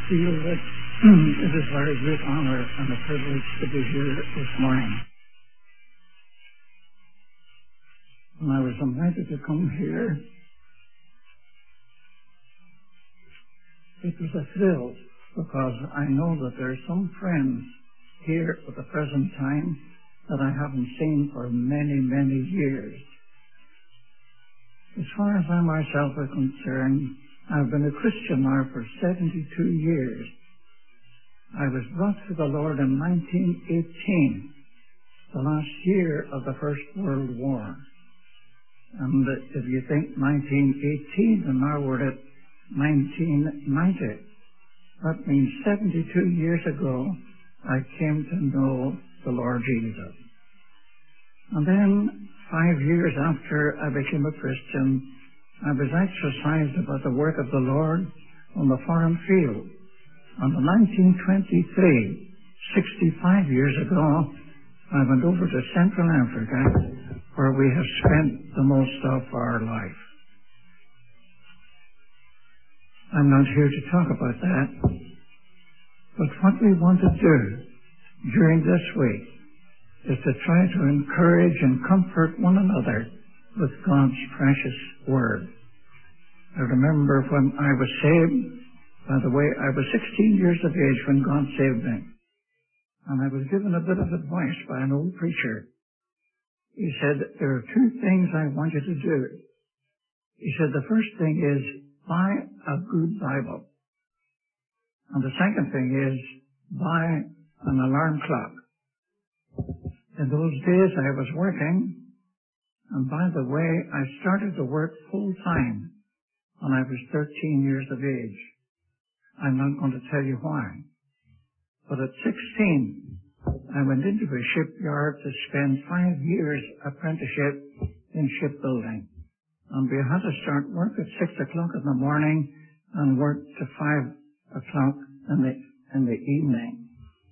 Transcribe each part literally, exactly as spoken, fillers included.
feel that it is a very great honor and a privilege to be here this morning. When I was invited to come here, it was a thrill because I know that there are some friends here at the present time that I haven't seen for many, many years. As far as I myself am concerned, I've been a Christian now for seventy-two years. I was brought to the Lord in nineteen eighteen, the last year of the First World War. And if you think nineteen eighteen, and now we're at nineteen ninety, that means seventy-two years ago I came to know the Lord Jesus. And then, five years after I became a Christian, I was exercised about the work of the Lord on the foreign field. And in nineteen twenty-three, sixty-five years ago, I went over to Central Africa, where we have spent the most of our life. I'm not here to talk about that, but what we want to do during this week is to try to encourage and comfort one another with God's precious Word. I remember when I was saved, by the way, I was sixteen years of age when God saved me. And I was given a bit of advice by an old preacher. He said, there are two things I want you to do. He said, the first thing is, buy a good Bible. And the second thing is, buy an alarm clock. In those days I was working, and by the way, I started to work full-time when I was thirteen years of age. I'm not going to tell you why. But at sixteen, I went into a shipyard to spend five years apprenticeship in shipbuilding. And we had to start work at six o'clock in the morning and work to five o'clock in the, in the evening.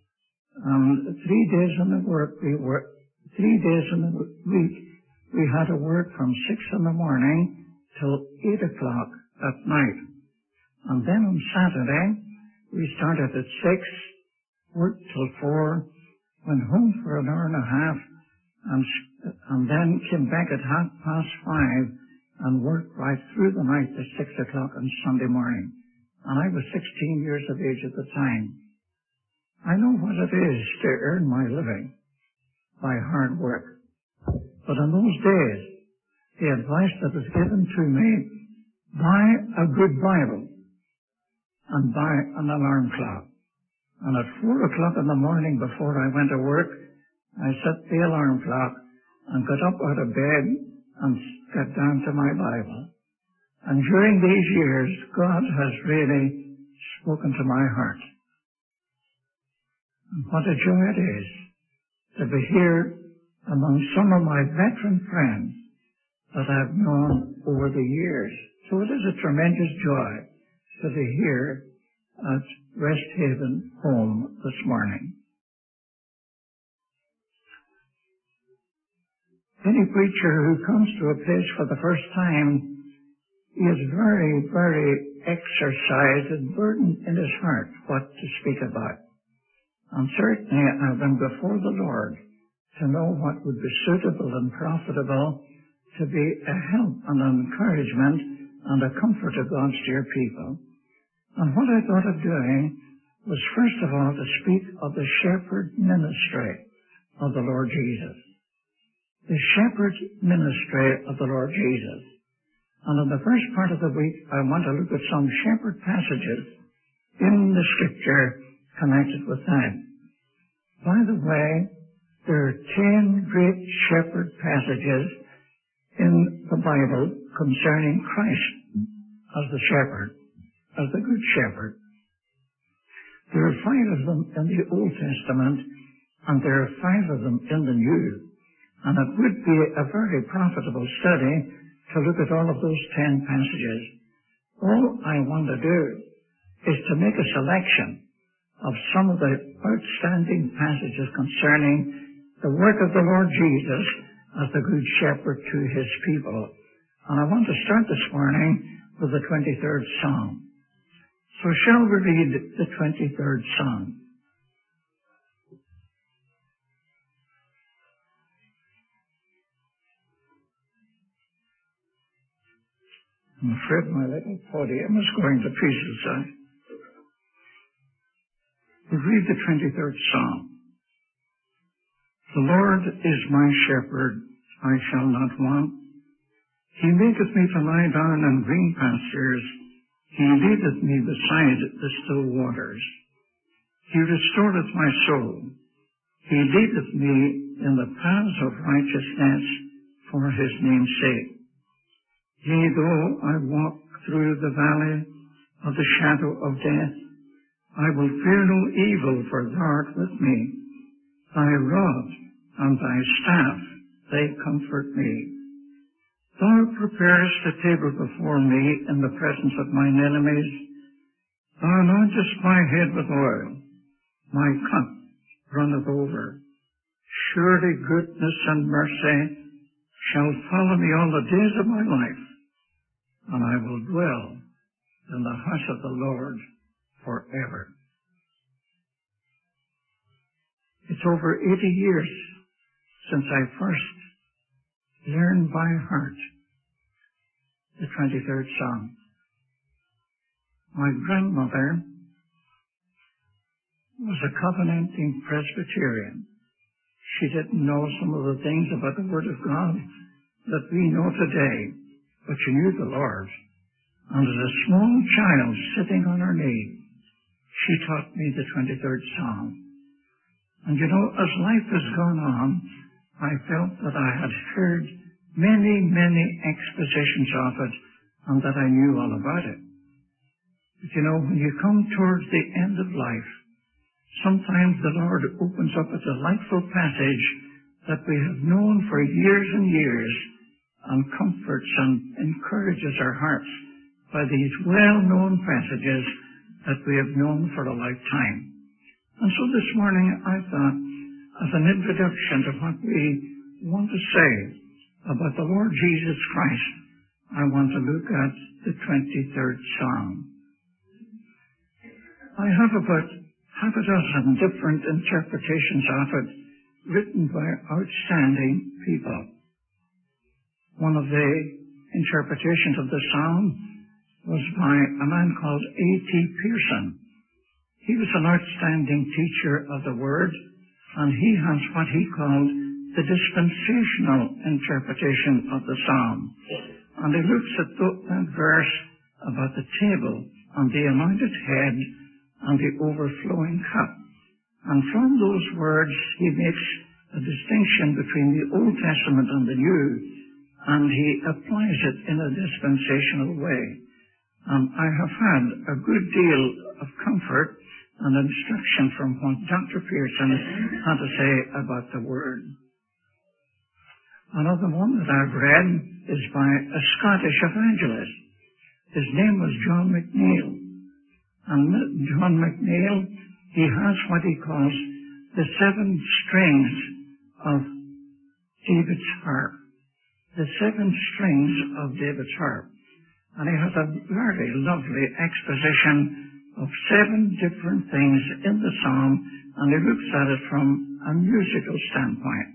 And three days in the work, we work, three days in the week, we had to work from six in the morning till eight o'clock at night. And then on Saturday, we started at six, worked till four, went home for an hour and a half, and, and then came back at half past five and worked right through the night to six o'clock on Sunday morning. And I was sixteen years of age at the time. I know what it is to earn my living by hard work. But in those days, the advice that was given to me, buy a good Bible and buy an alarm clock. And at four o'clock in the morning before I went to work, I set the alarm clock and got up out of bed and got down to my Bible. And during these years, God has really spoken to my heart. And what a joy it is to be here among some of my veteran friends that I've known over the years. So it is a tremendous joy to be here at Rest Haven Home this morning. Any preacher who comes to a place for the first time is very, very exercised and burdened in his heart what to speak about. And certainly I've been before the Lord to know what would be suitable and profitable to be a help and an encouragement and a comfort to God's dear people. And what I thought of doing was first of all to speak of the shepherd ministry of the Lord Jesus. The shepherd ministry of the Lord Jesus. And in the first part of the week, I want to look at some shepherd passages in the Scripture connected with that. By the way, there are ten great shepherd passages in the Bible concerning Christ as the shepherd, as the good shepherd. There are five of them in the Old Testament, and there are five of them in the New. And it would be a very profitable study to look at all of those ten passages. All I want to do is to make a selection of some of the outstanding passages concerning the work of the Lord Jesus as the good shepherd to his people. And I want to start this morning with the twenty-third Psalm. So shall we read the twenty-third Psalm? I'm afraid my little podium is going to pieces. I we read the twenty-third Psalm. The Lord is my shepherd, I shall not want. He maketh me to lie down in green pastures. He leadeth me beside the still waters. He restoreth my soul. He leadeth me in the paths of righteousness for his name's sake. Yea, though I walk through the valley of the shadow of death, I will fear no evil, for thou art with me. Thy rod and thy staff, they comfort me. Thou preparest a table before me in the presence of mine enemies. Thou anointest my head with oil. My cup runneth over. Surely goodness and mercy shall follow me all the days of my life, and I will dwell in the house of the Lord forever. It's over eighty years since I first learned by heart the twenty-third Psalm. My grandmother was a covenanting Presbyterian. She didn't know some of the things about the Word of God that we know today, but she knew the Lord. And as a small child sitting on her knee, she taught me the twenty-third Psalm. And you know, as life has gone on, I felt that I had heard many, many expositions of it, and that I knew all about it. But you know, when you come towards the end of life, sometimes the Lord opens up a delightful passage that we have known for years and years, and comforts and encourages our hearts by these well-known passages that we have known for a lifetime. And so this morning I thought, as an introduction to what we want to say about the Lord Jesus Christ, I want to look at the twenty-third Psalm. I have about half a dozen different interpretations of it, written by outstanding people. One of the interpretations of the Psalm was by a man called A T Pearson. He was an outstanding teacher of the Word, and he has what he called the dispensational interpretation of the Psalm. And he looks at that verse about the table and the anointed head and the overflowing cup. And from those words, he makes a distinction between the Old Testament and the New, and he applies it in a dispensational way. And I have had a good deal of comfort and instruction from what Doctor Pearson had to say about the Word. Another one that I've read is by a Scottish evangelist. His name was John McNeill. And John McNeill, he has what he calls the seven strings of David's harp. The seven strings of David's harp. And he has a very lovely exposition of seven different things in the Psalm, and he looks at it from a musical standpoint.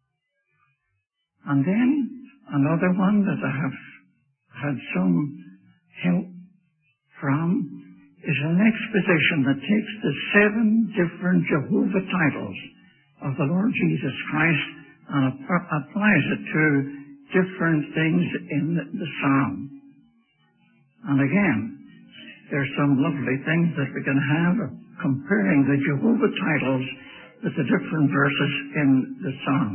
And then another one that I have had some help from is an exposition that takes the seven different Jehovah titles of the Lord Jesus Christ and ap- applies it to different things in the Psalm. And again, there's some lovely things that we can have comparing the Jehovah titles with the different verses in the Psalm.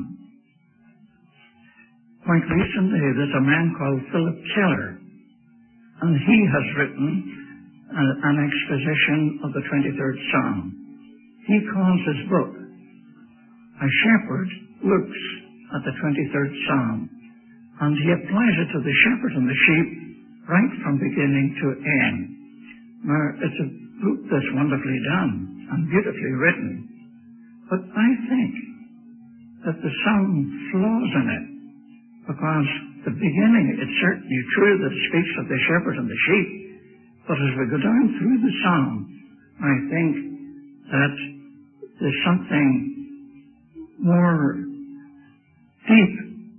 Quite recently, there's a man called Philip Keller, and he has written a, an exposition of the twenty-third Psalm. He calls his book, A Shepherd Looks at the twenty-third Psalm, and he applies it to the shepherd and the sheep right from beginning to end. Now, it's a book that's wonderfully done and beautifully written, but I think that there's some flaws in it, because the beginning, it's certainly true that it speaks of the shepherd and the sheep, But as we go down through the psalm, I think that there's something more deep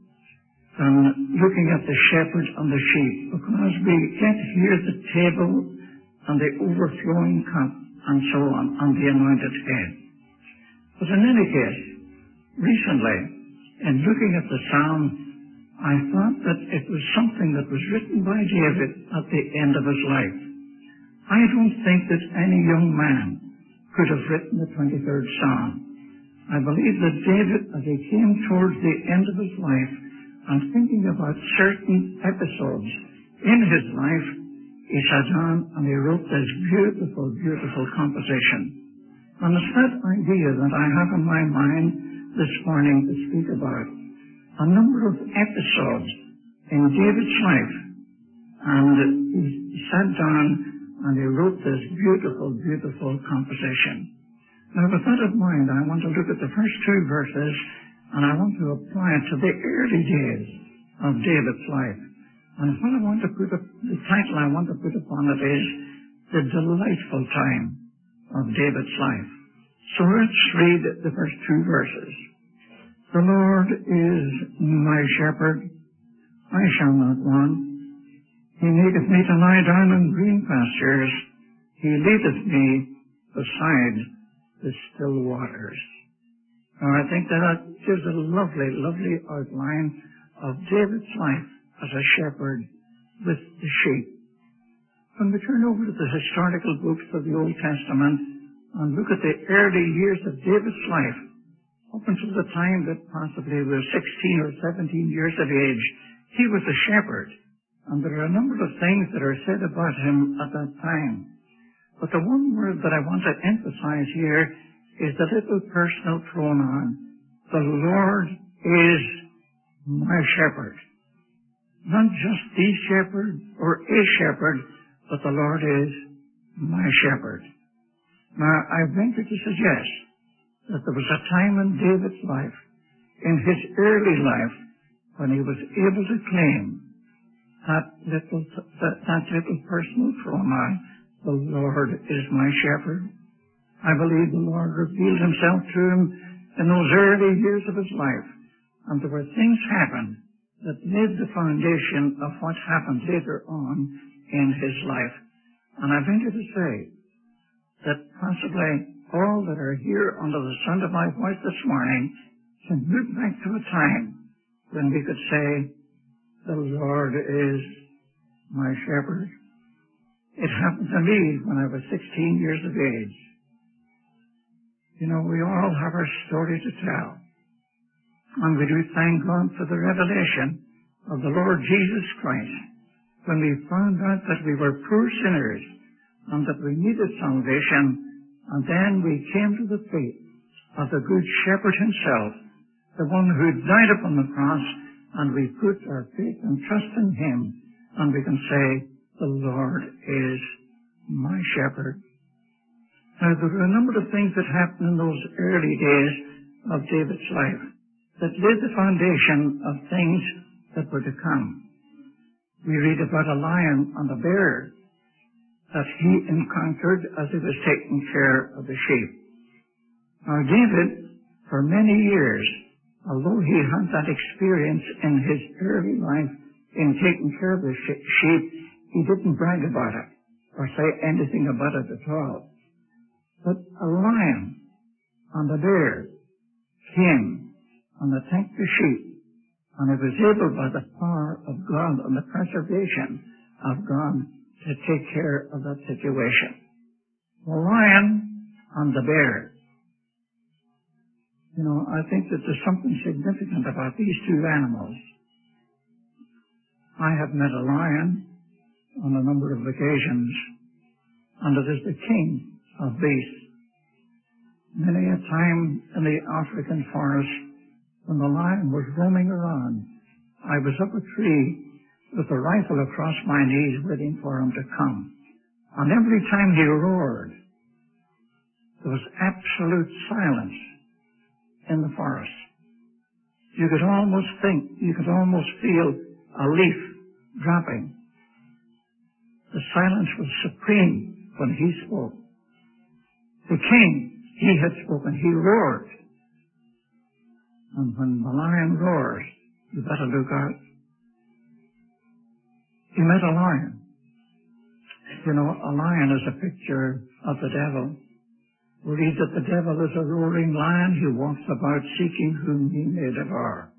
than looking at the shepherd and the sheep, because we get here the table and the overflowing cup and so on, and the anointed head. But in any case, recently, in looking at the psalm, I thought that it was something that was written by David at the end of his life. I don't think that any young man could have written the twenty-third Psalm. I believe that David, as he came towards the end of his life and thinking about certain episodes in his life, he sat down and he wrote this beautiful, beautiful composition. And it's that idea that I have in my mind this morning to speak about. A number of episodes in David's life. And he sat down and he wrote this beautiful, beautiful composition. Now, with that in mind, I want to look at the first two verses, and I want to apply it to the early days of David's life. And what I want to put up, the title I want to put upon it is The Delightful Time of David's Life. So let's read the first two verses. The Lord is my shepherd, I shall not want. He maketh me to lie down in green pastures. He leadeth me beside the still waters. Now, I think that that gives a lovely, lovely outline of David's life as a shepherd with the sheep. When we turn over to the historical books of the Old Testament and look at the early years of David's life, up until the time that possibly he was sixteen or seventeen years of age, he was a shepherd. And there are a number of things that are said about him at that time. But the one word that I want to emphasize here is the little personal pronoun. The Lord is my shepherd. Not just the shepherd or a shepherd, but the Lord is my shepherd. Now, I venture to suggest that there was a time in David's life, in his early life, when he was able to claim that little, that, that little personal pronoun, the Lord is my shepherd. I believe the Lord revealed himself to him in those early years of his life, and there were things happened that laid the foundation of what happened later on in his life. And I venture to say that possibly all that are here under the sound of my voice this morning can look back to a time when we could say, the Lord is my shepherd. It happened to me when I was sixteen years of age. You know, we all have our story to tell. And we do thank God for the revelation of the Lord Jesus Christ when we found out that we were poor sinners and that we needed salvation. And then we came to the faith of the Good Shepherd himself, the one who died upon the cross, and we put our faith and trust in him, and we can say, the Lord is my shepherd. Now, there were a number of things that happened in those early days of David's life that laid the foundation of things that were to come. We read about a lion and a bear that he encountered as he was taking care of the sheep. Now, David, for many years, although he had that experience in his early life in taking care of the sheep, he didn't brag about it or say anything about it at all. But a lion and a bear came and attacked the sheep, and he was able, by the power of God and the preservation of God, to take care of that situation. The lion and the bear. You know, I think that there's something significant about these two animals. I have met a lion on a number of occasions, and it is the king of beasts. Many a time in the African forest, when the lion was roaming around, I was up a tree with a rifle across my knees waiting for him to come. And every time he roared, there was absolute silence in the forest. You could almost think, you could almost feel a leaf dropping. The silence was supreme when he spoke. The king, he had spoken, he roared. And when the lion roars, you better look out. He met a lion. You know, a lion is a picture of the devil. We read that the devil is a roaring lion who walks about seeking whom he may devour.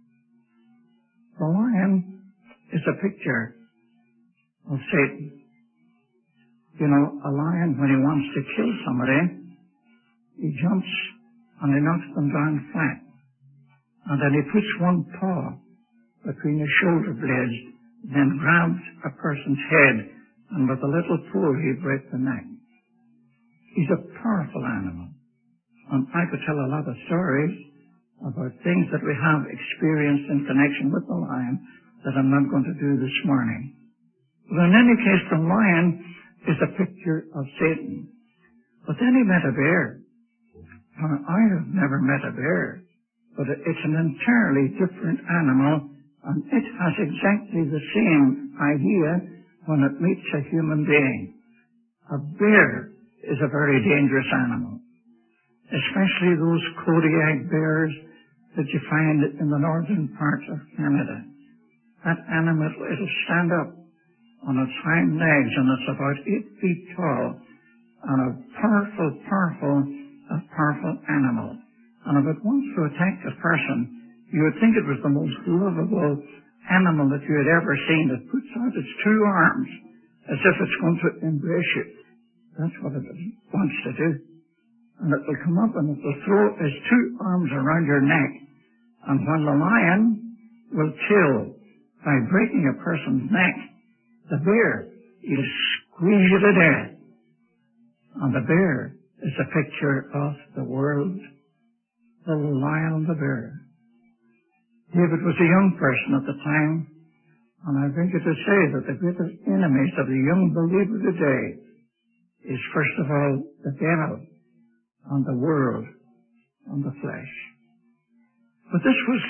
The lion is a picture of Satan. You know, a lion, when he wants to kill somebody, he jumps and he knocks them down flat. And then he puts one paw between his shoulder blades, then grabs a person's head, and with a little pull he breaks the neck. He's a powerful animal. And I could tell a lot of stories about things that we have experienced in connection with the lion that I'm not going to do this morning. But in any case, the lion is a picture of Satan. But then he met a bear. Now, I have never met a bear, but it's an entirely different animal, and it has exactly the same idea when it meets a human being. A bear is a very dangerous animal, especially those Kodiak bears that you find in the northern parts of Canada. That animal, it'll stand up on its hind legs, and it's about eight feet tall, and a powerful, powerful, a powerful animal. And if it wants to attack a person, you would think it was the most lovable animal that you had ever seen. It puts out its two arms as if it's going to embrace you. That's what it wants to do. And it will come up and it will throw its two arms around your neck. And when the lion will kill by breaking a person's neck, the bear, he'll squeeze you to death. And the bear is a picture of the world, the lion and the bear. David was a young person at the time, and I venture to say that the greatest enemies of the young believer today is, first of all, the devil and the world and the flesh. But this was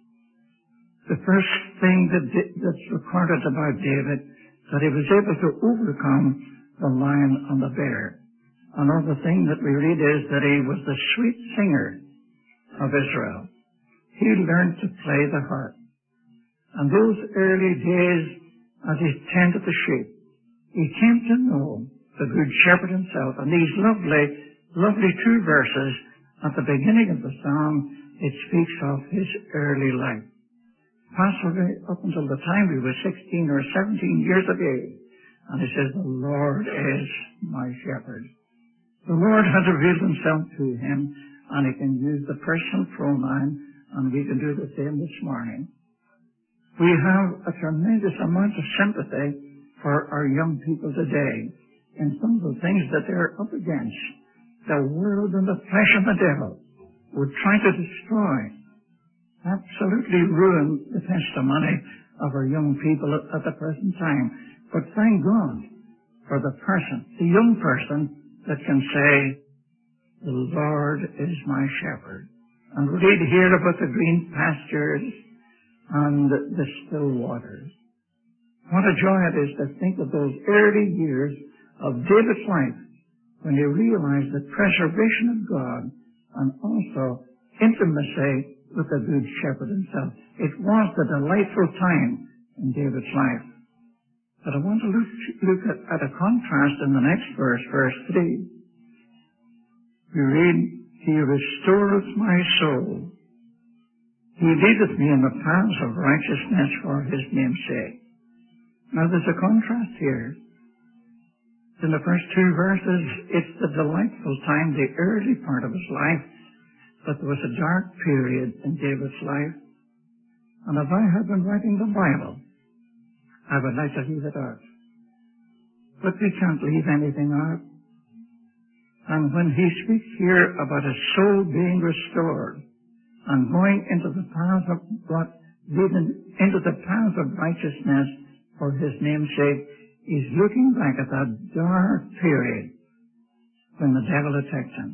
the first thing that that's recorded about David, that he was able to overcome the lion and the bear. Another thing that we read is that he was the sweet singer of Israel. He learned to play the harp. And those early days, as he tended the sheep, he came to know the Good Shepherd himself. And these lovely, lovely two verses at the beginning of the song, it speaks of his early life. Possibly up until the time he was sixteen or seventeen years of age. And he says, the Lord is my shepherd. The Lord has revealed himself to him, and he can use the personal pronoun, and we can do the same this morning. We have a tremendous amount of sympathy for our young people today in some of the things that they're up against. The world and the flesh and the devil would try to destroy, absolutely ruin the testimony of our young people at, at the present time. But thank God for the person, the young person, that can say, the Lord is my shepherd. And we read here about the green pastures and the, the still waters. What a joy it is to think of those early years of David's life when he realized the preservation of God and also intimacy with the Good Shepherd himself. It was the delightful time in David's life. But I want to look, look at, at a contrast in the next verse, verse three. We read, he restoreth my soul. He leadeth me in the paths of righteousness for his name's sake. Now there's a contrast here. In the first two verses, it's the delightful time, the early part of his life, but there was a dark period in David's life. And if I had been writing the Bible, I would like to leave it out. But we can't leave anything out. And when he speaks here about his soul being restored and going into the paths of God, leading into the paths of righteousness for his name's sake, he's looking back at that dark period when the devil attacked him.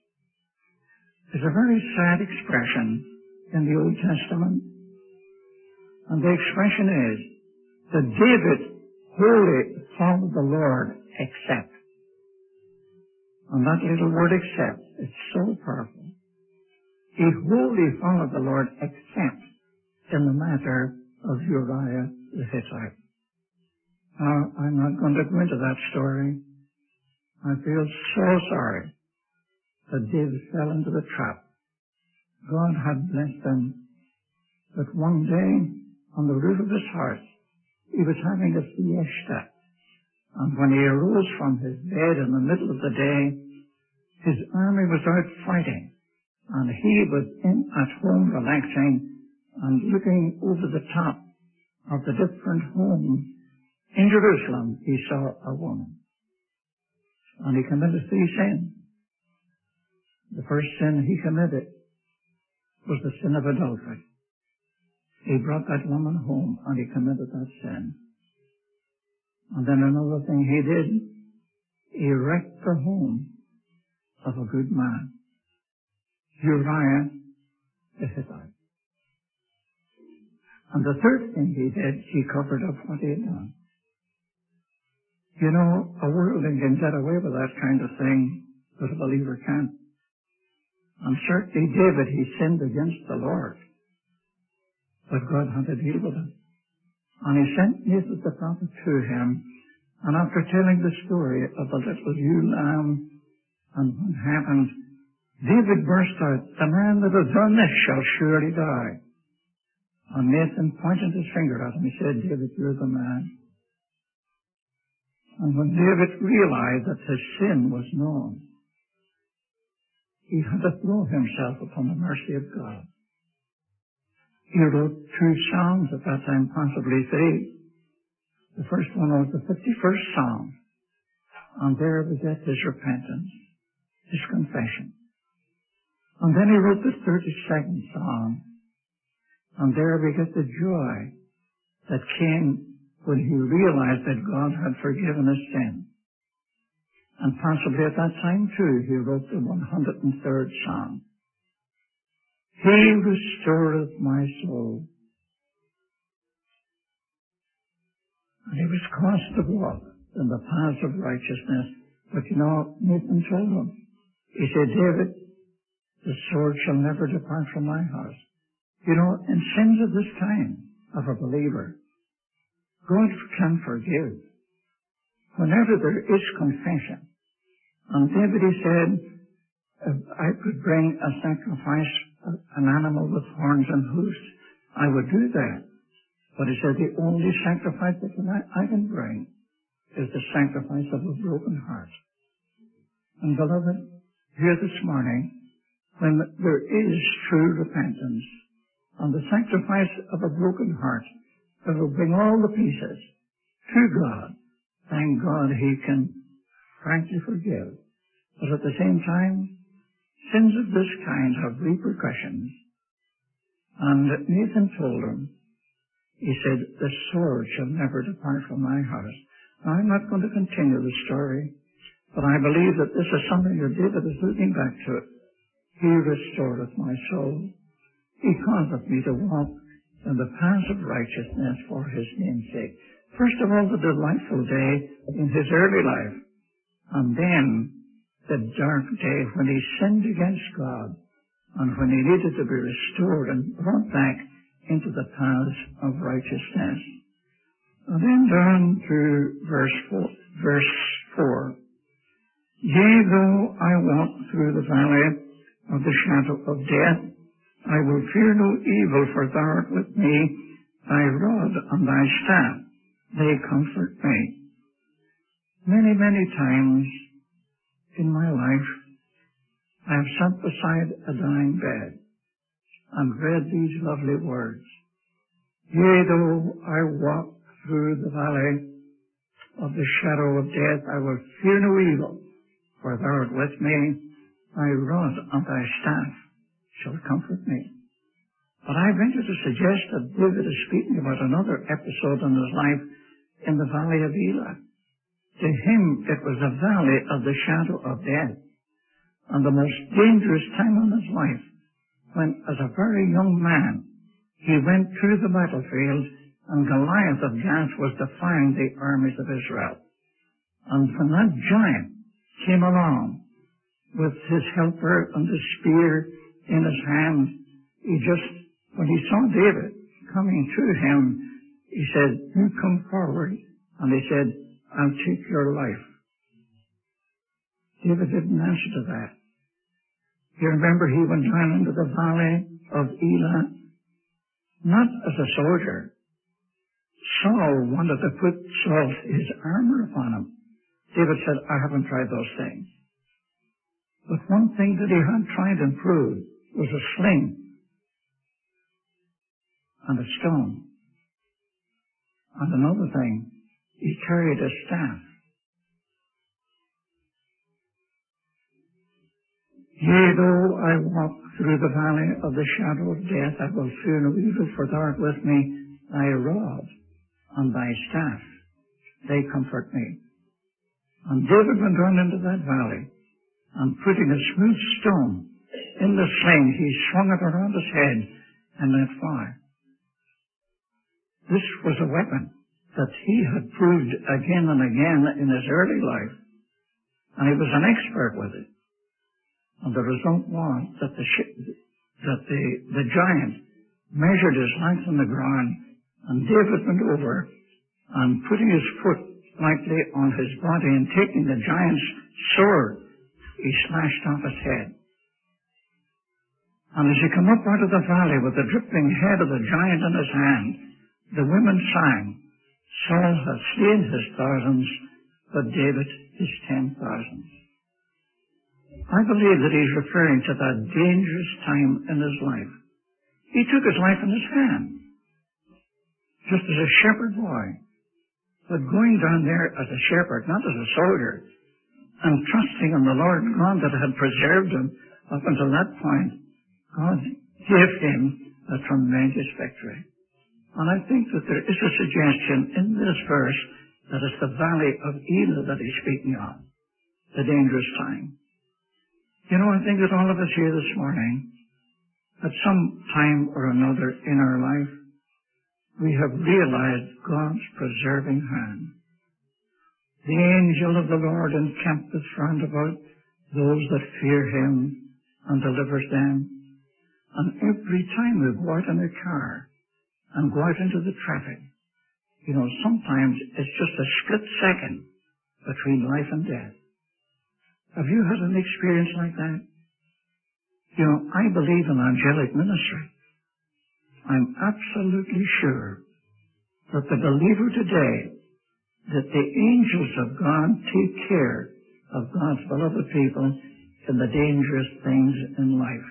It's a very sad expression in the Old Testament. And the expression is that David wholly follow the Lord except. And that little word except, it's so powerful. He wholly followed the Lord except in the matter of Uriah the Hittite. Now, I'm not going to go into that story. I feel so sorry that David fell into the trap. God had blessed him. But one day, on the roof of his house, he was having a fiesta. And when he arose from his bed in the middle of the day, his army was out fighting. And he was in at home relaxing and looking over the top of the different homes in Jerusalem. He saw a woman. And he committed three sins. The first sin he committed was the sin of adultery. He brought that woman home and he committed that sin. And then another thing he did, he wrecked the home of a good man, Uriah the Hittite. And the third thing he did, he covered up what he had done. You know, a worldling can get away with that kind of thing, but a believer can't. And certainly David, he sinned against the Lord. But God had to deal with him. And he sent Nathan the prophet to him. And after telling the story of the little ewe lamb and what happened, David burst out, "The man that has done this shall surely die." And Nathan pointed his finger at him. He said, "David, you're the man." And when David realized that his sin was known, he had to throw himself upon the mercy of God. He wrote two psalms at that time, possibly three. The first one was the fifty-first Psalm. And there we get his repentance, his confession. And then he wrote the thirty-second Psalm. And there we get the joy that came when he realized that God had forgiven his sin. And possibly at that time, too, he wrote the one hundred third Psalm. He restoreth my soul. And he was caused to walk in the paths of righteousness. But you know, Nathan told him, he said, "David, the sword shall never depart from my house." You know, in sins of this kind of a believer, God can forgive. Whenever there is confession. And David, he said, "If I could bring a sacrifice, an animal with horns and hoofs, I would do that." But he said, "The only sacrifice that I can bring is the sacrifice of a broken heart." And beloved, here this morning, when there is true repentance, and the sacrifice of a broken heart that will bring all the pieces to God, thank God he can frankly forgive. But at the same time, sins of this kind have repercussions. And Nathan told him, he said, "The sword shall never depart from my house." Now, I'm not going to continue the story, but I believe that this is something that David is looking back to. He restoreth my soul. He causeth me to walk in the paths of righteousness for his name's sake. First of all, the delightful day in his early life, and then the dark day when he sinned against God and when he needed to be restored and brought back into the paths of righteousness. And then down to verse four, verse four. "Yea, though I walk through the valley of the shadow of death, I will fear no evil, for thou art with me. Thy rod and thy staff, they comfort me." Many, many times in my life, I have sat beside a dying bed and read these lovely words. "Yea, though I walk through the valley of the shadow of death, I will fear no evil, for thou art with me. Thy rod and thy staff shall comfort me." But I venture to suggest that David is speaking about another episode in his life in the valley of Elah. To him, it was a valley of the shadow of death, and the most dangerous time in his life, when, as a very young man, he went to the battlefield, and Goliath of Gath was defying the armies of Israel. And when that giant came along with his helper and the spear in his hand, he just, when he saw David coming to him, he said, "You come forward." And he said, "I'll take your life." David didn't answer to that. You remember he went down into the valley of Elah, not as a soldier. Saul wanted to put Saul, his armor upon him. David said, "I haven't tried those things." But one thing that he had tried and proved was a sling and a stone. And another thing, he carried a staff. "Yea, though I walk through the valley of the shadow of death, I will fear no evil, for thou art with me. Thy rod and thy staff, they comfort me." And David went down into that valley, and putting a smooth stone in the sling, he swung it around his head and let fly. This was a weapon that he had proved again and again in his early life, and he was an expert with it. And the result was that the that the, the giant measured his length on the ground, and David went over and putting his foot lightly on his body and taking the giant's sword, he slashed off his head. And as he came up out of the valley with the dripping head of the giant in his hand, the women sang, "Saul has slain his thousands, but David his ten thousands." I believe that he's referring to that dangerous time in his life. He took his life in his hand, just as a shepherd boy. But going down there as a shepherd, not as a soldier, and trusting in the Lord God that had preserved him up until that point, God gave him a tremendous victory. And I think that there is a suggestion in this verse that it's the valley of Elah that he's speaking of, the dangerous time. You know, I think that all of us here this morning, at some time or another in our life, we have realized God's preserving hand. The angel of the Lord encampeth round about those that fear him and delivers them. And every time we go out in a car and go out into the traffic, you know, sometimes it's just a split second between life and death. Have you had an experience like that? You know, I believe in angelic ministry. I'm absolutely sure that the believer today, that the angels of God take care of God's beloved people in the dangerous things in life.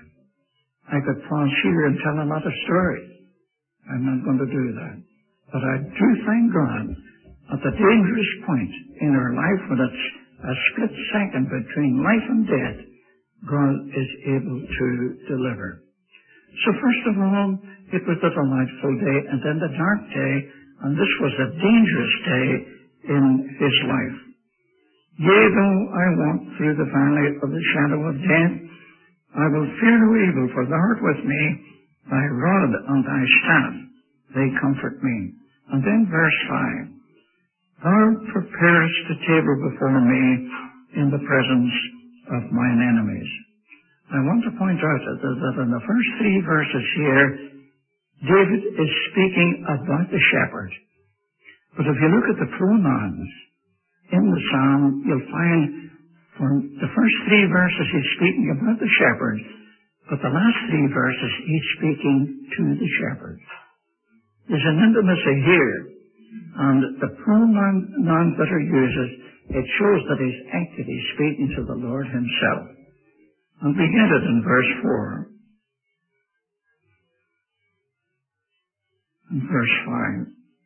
I could pause here and tell a lot of stories. I'm not going to do that. But I do thank God at the dangerous point in our life when it's a split second between life and death, God is able to deliver. So first of all, it was the delightful day, and then the dark day, and this was a dangerous day in his life. "Yea, though I walk through the valley of the shadow of death, I will fear no evil, for thou art with me. Thy rod and thy staff, they comfort me." And then verse five, "Thou preparest a table before me in the presence of mine enemies." I want to point out that in the first three verses here, David is speaking about the shepherd. But if you look at the pronouns in the psalm, you'll find from the first three verses he's speaking about the shepherd, but the last three verses he's speaking to the shepherd. There's an intimacy here, and the pronouns that are used, it shows that he's actually speaking to the Lord himself. And we get it in verse four. In verse five.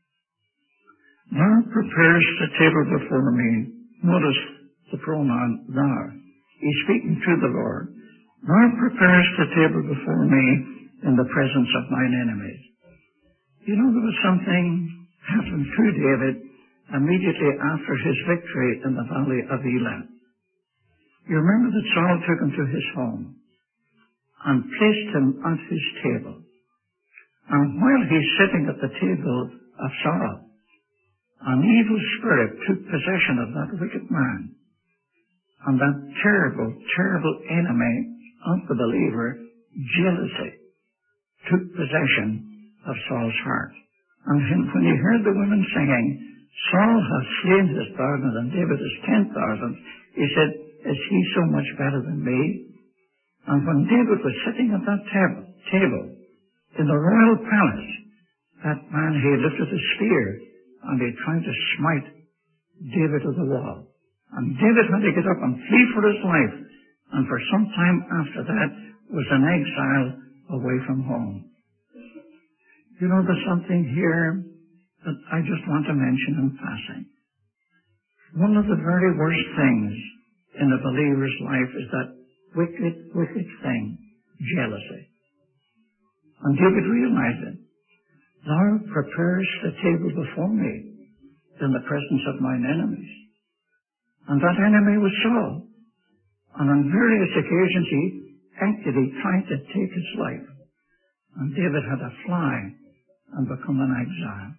"Thou preparest a table before me." Notice the pronoun thou. He's speaking to the Lord. "Thou preparest a table before me in the presence of mine enemies." You know, there was something happened to David immediately after his victory in the valley of Elah. You remember that Saul took him to his home and placed him at his table. And while he's sitting at the table of Saul, an evil spirit took possession of that wicked man. And that terrible, terrible enemy of the believer, jealousy, took possession of Saul's heart. And when he heard the women singing, Saul has slain his thousand and David his ten thousand, he said, is he so much better than me? And when David was sitting at that tab- table in the royal palace, that man, he lifted a spear and he tried to smite David to the wall. And David had to get up and flee for his life, and for some time after that was in exile away from home. You know, there's something here that I just want to mention in passing. One of the very worst things in a believer's life is that wicked, wicked thing, jealousy. And David realized it. Thou preparest the table before me in the presence of mine enemies. And that enemy was Saul. And on various occasions he actually tried to take his life. And David had to fly and become an exile.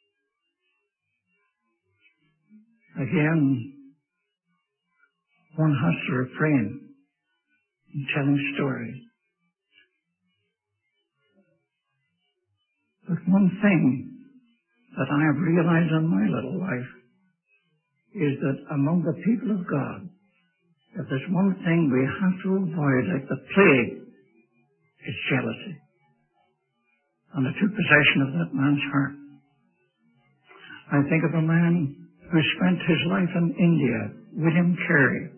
Again, one has to refrain from telling stories. But one thing that I have realized in my little life is that among the people of God, if there's one thing we have to avoid like the plague, it's jealousy. And it took possession of that man's heart. I think of a man who spent his life in India, William Carey.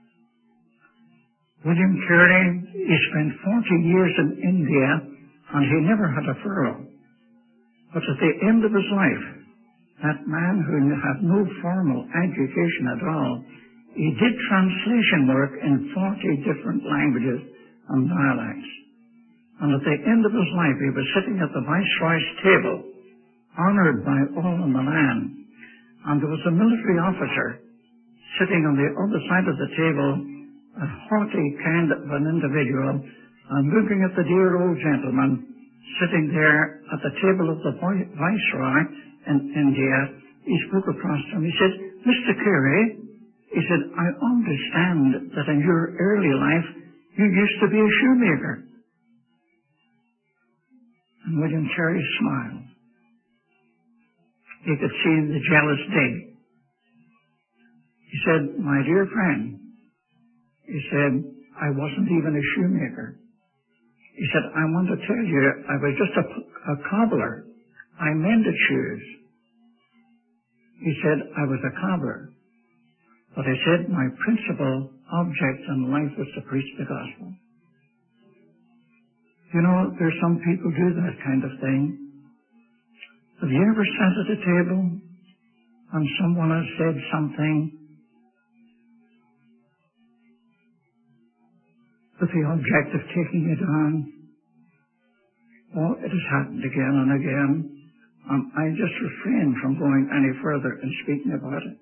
William Carey, he spent forty years in India and he never had a furrow. But at the end of his life, that man who had no formal education at all, he did translation work in forty different languages and dialects. And at the end of his life, he was sitting at the viceroy's table, honored by all in the land. And there was a military officer sitting on the other side of the table, a haughty kind of an individual, and looking at the dear old gentleman sitting there at the table of the viceroy in India. He spoke across to him. He said, Mister Carey, he said, I understand that in your early life you used to be a shoemaker. And William Carey smiled. He could see the jealous dig. He said, my dear friend, he said, I wasn't even a shoemaker. He said, I want to tell you, I was just a, a cobbler. I mended shoes. He said, I was a cobbler. But he said, my principal object in life was to preach the gospel. You know, there's some people do that kind of thing. Have you ever sat at a table and someone has said something with the object of taking you down? Oh, it has happened again and again. Um, I just refrain from going any further and speaking about it.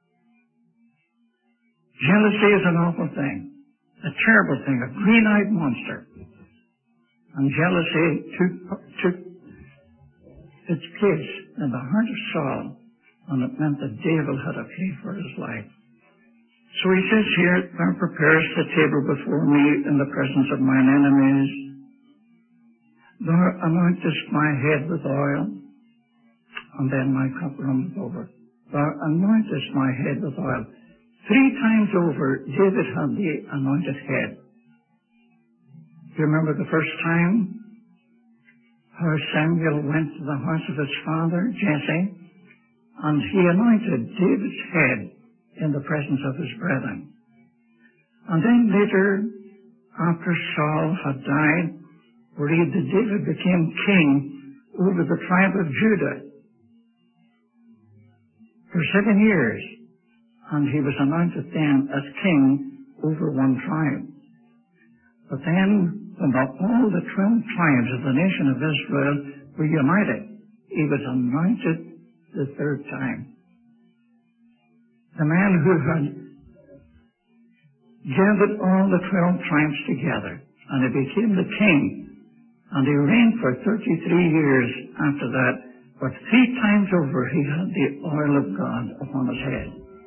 Jealousy is an awful thing, a terrible thing, a green-eyed monster. And jealousy took, took its place in the heart of Saul, and it meant that David had to pay for his life. So he says here, thou preparest the table before me in the presence of mine enemies. Thou anointest my head with oil, and then my cup runneth over. Thou anointest my head with oil. Three times over, David had the anointed head. Do you remember the first time how Samuel went to the house of his father, Jesse, and he anointed David's head in the presence of his brethren. And then later, after Saul had died, we read that David became king over the tribe of Judah for seven years, and he was anointed then as king over one tribe. But then, when all the twelve tribes of the nation of Israel were united, he was anointed the third time. The man who had gathered all the twelve tribes together, and he became the king, and he reigned for thirty-three years after that, But three times over he had the oil of God upon his head.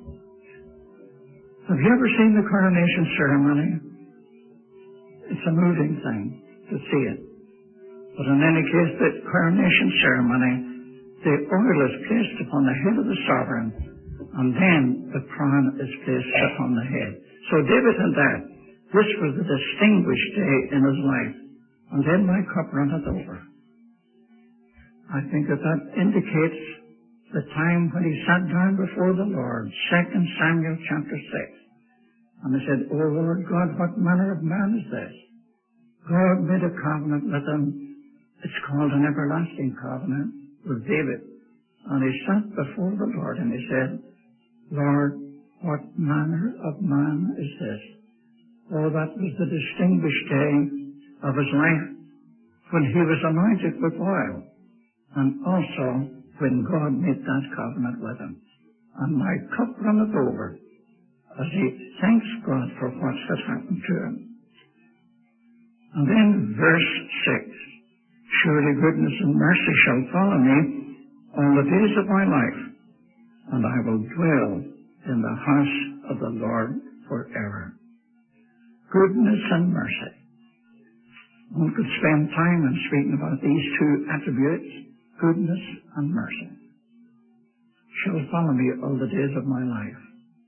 Have you ever seen the coronation ceremony? It's a moving thing to see it. But in any case, the coronation ceremony, the oil is placed upon the head of the sovereign, and then the crown is placed upon the head. So David had that. This was the distinguished day in his life. And then my cup runneth over. I think that that indicates the time when he sat down before the Lord, Second Samuel chapter six. And he said, O Lord God, what manner of man is this? God made a covenant with him. It's called an everlasting covenant with David. And he sat before the Lord and he said, Lord, what manner of man is this? Oh, that was the distinguished day of his life when he was anointed with oil, and also when God made that covenant with him. And my cup runneth over as he thanks God for what had happened to him. And then verse six, surely goodness and mercy shall follow me all the days of my life, and I will dwell in the house of the Lord forever. Goodness and mercy. One could spend time in speaking about these two attributes, goodness and mercy, shall follow me all the days of my life.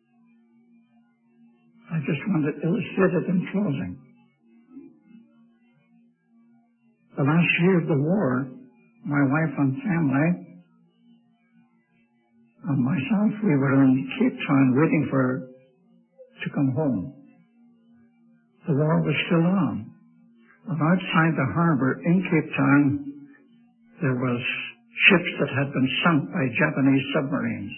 I just want to illustrate it in closing. The last year of the war, my wife and family and myself, we were in Cape Town waiting for her to come home. The war was still on. And outside the harbor in Cape Town, there was ships that had been sunk by Japanese submarines.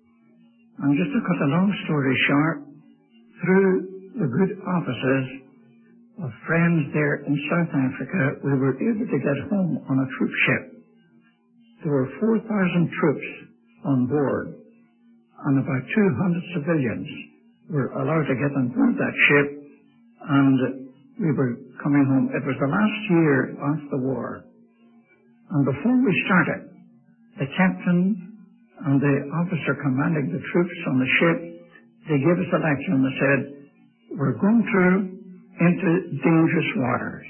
And just to cut a long story short, through the good offices of friends there in South Africa, we were able to get home on a troop ship. There were four thousand troops on board, and about two hundred civilians were allowed to get on board that ship, and we were coming home. It was the last year of the war. And before we started, the captain and the officer commanding the troops on the ship, they gave us a lecture and they said, we're going through into dangerous waters.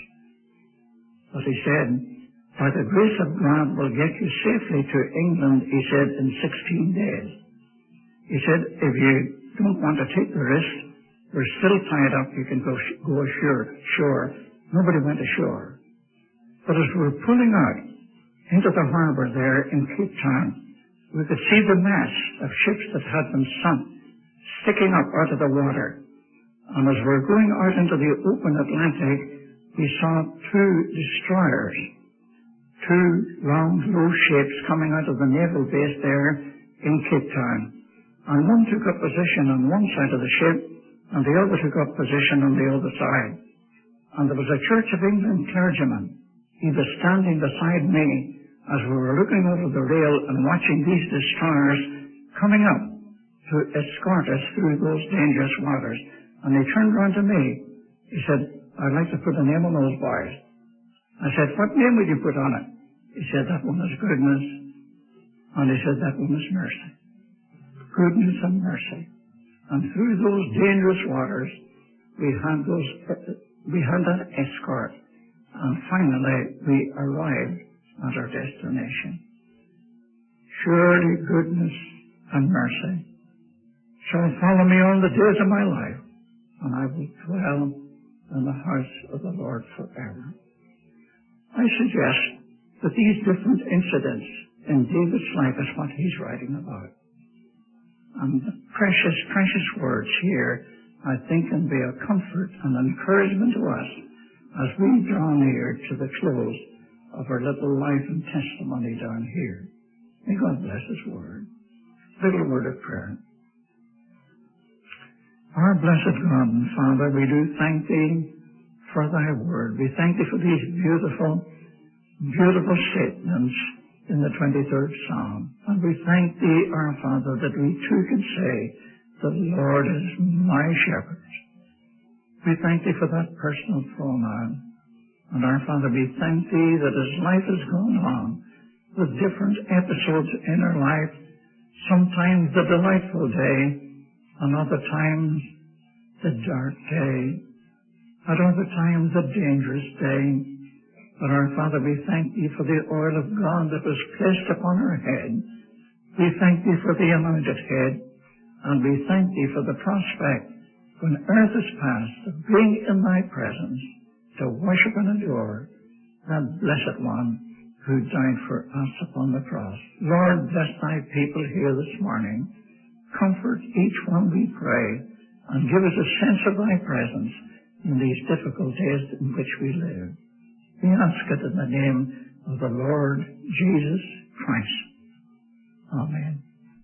But he said, by the grace of God will get you safely to England, he said, in sixteen days. He said, if you don't want to take the risk, we're still tied up, you can go, go ashore. Shore. Nobody went ashore. But as we were pulling out into the harbor there in Cape Town, we could see the masts of ships that had been sunk sticking up out of the water. And as we were going out into the open Atlantic, we saw two destroyers, two round, low shapes coming out of the naval base there in Cape Town. And one took up position on one side of the ship, and the other took up position on the other side. And there was a Church of England clergyman. He was standing beside me as we were looking over the rail and watching these destroyers coming up to escort us through those dangerous waters. And he turned around to me. He said, I'd like to put a name on those boys. I said, what name would you put on it? He said, that one is goodness. And he said, that one is mercy. Goodness and mercy. And through those dangerous waters, we had those, we had that escort. And finally, we arrived at our destination. Surely goodness and mercy shall follow me all the days of my life, and I will dwell in the house of the Lord forever. I suggest that these different incidents in David's life is what he's writing about. And the precious, precious words here, I think, can be a comfort and encouragement to us as we draw near to the close of our little life and testimony down here. May God bless His word. Little word of prayer. Our blessed God and Father, we do thank Thee for Thy word. We thank Thee for these beautiful, beautiful statements in the twenty-third Psalm. And we thank Thee, our Father, that we too can say, the Lord is my shepherd. We thank Thee for that personal pronoun. And our Father, we thank Thee that as life has gone on, with different episodes in our life, sometimes the delightful day, and other times the dark day, at other times the dangerous day. But our Father, we thank Thee for the oil of God that was placed upon our head. We thank Thee for the anointed head, and we thank Thee for the prospect, when earth is past, of being in Thy presence, to worship and adore that blessed one who died for us upon the cross. Lord, bless Thy people here this morning. Comfort each one, we pray, and give us a sense of Thy presence in these difficult days in which we live. We ask it in the name of the Lord Jesus Christ. Amen.